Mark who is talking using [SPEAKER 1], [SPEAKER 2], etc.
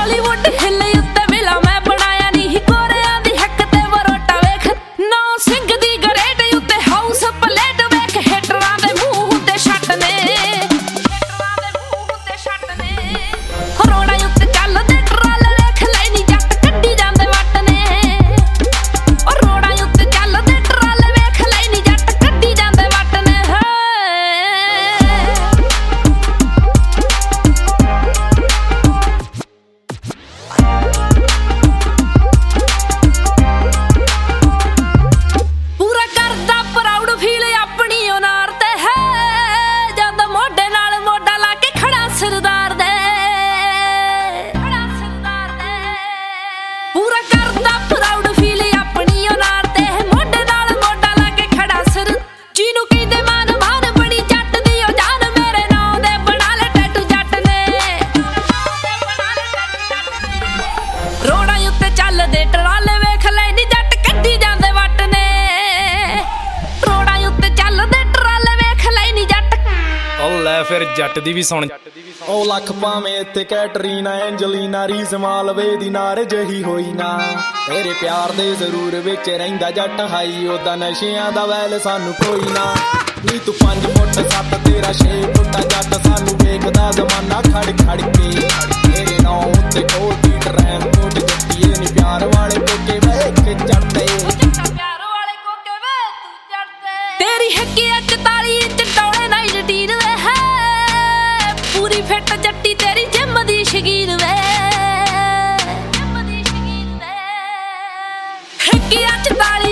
[SPEAKER 1] ਬਾਲੀਵੁੱਡ ਹਿੱਲੇ ਉੱਤੇ ਵਿਲਾ ਮੈਂ ਬਣਾਇਆ ਨਹੀਂ ਗੋਰਿਆਂ ਦੀ ਹੱਕ ਤੇ ਵਰੋਟਾ ਵੇਖ ਨੌ ਸਿੰਘ ਦੀ ਗਰੇਟ ਉੱਤੇ ਹਾਊਸ ਪਲੇਟ ਵੇਖ ਹਿਟਰਾਂ ਦੇ ਮੂੰਹ ਉੱਤੇ ਛੱਟ ਨੇ ਰੋੜਾ ਉੱਤੇ ਚੱਲਦੇ ਟਰਾਲੇ ਵੇਖ ਲੈ ਨੀ ਜੱਟ ਕੱਢੀ ਜਾਂਦੇ ਵੱਟ ਨੇ ਰੋੜਾ ਉੱਤੇ ਚੱਲਦੇ ਟਰਾਲੇ ਵੇਖ ਲੈ ਨੀ ਜੱਟ ਕੱਢੀ ਜਾਂਦੇ ਵੱਟ ਨੇ ਪੂਰਾ ਕਰਦਾ ਪ੍ਰਾਊਡ ਫੀਲ ਆਪਣੀ ਉਨਾਰ ਤੇ ਹੈ ਜਦ ਮੋਢੇ ਨਾਲ ਮੋਢਾ ਲਾ ਕੇ ਖੜਾ ਸਰਦਾਰ ਦੇ ਪੂਰਾ ਕਰਦਾ ਪ੍ਰਾਊਡ ਫੀਲ ਆਪਣੀ ਉਨਾਰ ਤੇ ਮੋਢੇ ਨਾਲ ਮੋਢਾ ਲਾ ਕੇ ਖੜਾ ਸਰ ਜਿਹਨੂੰ ਕਹਿੰਦੇ ਮਾਨ ਮਾਨ ਬੜੀ ਜੱਟ ਦੀ ਉਹ ਜਾਨ ਮੇਰੇ ਨਾਂ ਦੇ ਬਣਾ ਲੈ ਟੈਟੂ ਜੱਟ ਨੇ ਰੋੜਾਂ ਉੱਤੇ ਚੱਲਦੇ ਟਰਾਲੇ ਵੇਖ ਲੈ ਨੀ ਜੱਟ ਕੱਢੀ ਜਾਂਦੇ ਵੱਟ ਨੇ ਰੋੜਾਂ ਉੱਤੇ ਚੱਲਦੇ ਟਰਾਲੇ ਵੇਖ ਲੈ ਨੀ ਜੱਟ
[SPEAKER 2] ਉਹ ਲੈ ਫਿਰ ਜੱਟ ਦੀ ਵੀ ਸੁਣ।
[SPEAKER 3] ਉਹ ਲੱਖ ਭਾਵੇਂ ਇੱਥੇ ਕੈਟਰੀਨਾ ਐਂਜਲੀਨਾ ਰੀਸ ਮਾਲਵੇ ਦੀ ਨਾਰ ਜਹੀ ਹੋਈ ਨਾ ਤੇਰੇ ਪਿਆਰ ਦੇ ਜ਼ਰੂਰ ਵਿੱਚ ਰਹਿੰਦਾ ਜੱਟ ਹਾਈ ਉਹਦਾ ਨਸ਼ਿਆਂ ਦਾ ਵੈਲ ਸਾਨੂੰ ਕੋਈ ਨਾ ਨੀ ਤੂੰ 5 ਫੁੱਟ 7 ਤੇਰਾ 6 ਫੁੱਟ ਜੱਟ ਸਾਨੂੰ ਵੇਖਦਾ ਜ਼ਮਾਨਾ ਖੜ ਖੜ ਕੇ ਤੇਰੇ ਨਾਂ ਉੱਤੇ ਕੋਲ ਦੀ ਟਰੈਨ ਕੋਟ ਜੱਟੀਏ ਨੀ ਪਿਆਰ ਵਾਲੇ ਕੋਕੇ ਵੇਖ ਕੇ ਚੜਦੇ
[SPEAKER 1] ਪਿਆਰ ਵਾਲੇ ਕੋਕੇ ਵੇ ਤੂੰ ਚੜਦੇ ਤੇਰੀ ਹੱਕੀ 44 ਇੰਚ ਟੌਲੇ ਨਾਲ ਜਟੀਨ ਵੇ ਹੈ ਪੂਰੀ ਫਿੱਟ ਜੱਟੀ ਤੇਰੀ ਜਿੰਮ ਦੀ ਸ਼ਕੀਨ ਵੇ ਹੱਕੀ 44